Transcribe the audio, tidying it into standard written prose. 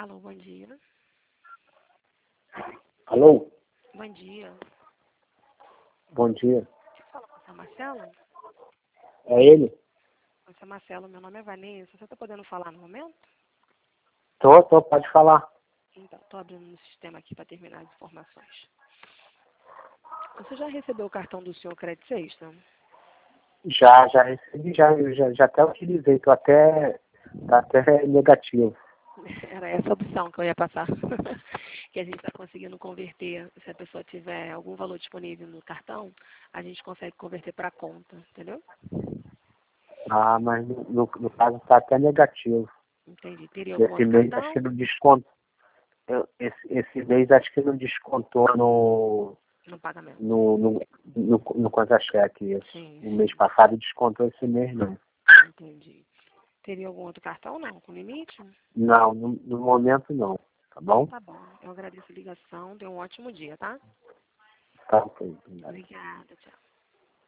Alô, bom dia. Alô? Bom dia. Bom dia. Deixa eu falar com o seu Marcelo. É ele? O seu Marcelo, meu nome é Vanessa. Você está podendo falar no momento? Tô, pode falar. Então, estou abrindo no sistema aqui para terminar as informações. Você já recebeu o cartão do senhor Credit Sexta? Já recebi, já até utilizei, tá até negativo. Era essa a opção que eu ia passar. Que a gente está conseguindo converter. Se a pessoa tiver algum valor disponível no cartão, a gente consegue converter para a conta, entendeu? Ah, mas no caso tá até negativo. Entendi. Teria algum Esse outro mês acho cartão? que não desconto. Esse mês acho que não descontou No pagamento. no contra-cheque. Sim, O mês sim. passado descontou, esse mês não. Entendi. Teria algum outro cartão, não? Com limite? Não, no momento não. Tá Então bom? tá bom. Eu agradeço a ligação. Tenha um ótimo dia, tá? Tá, ok. Obrigada. Tchau.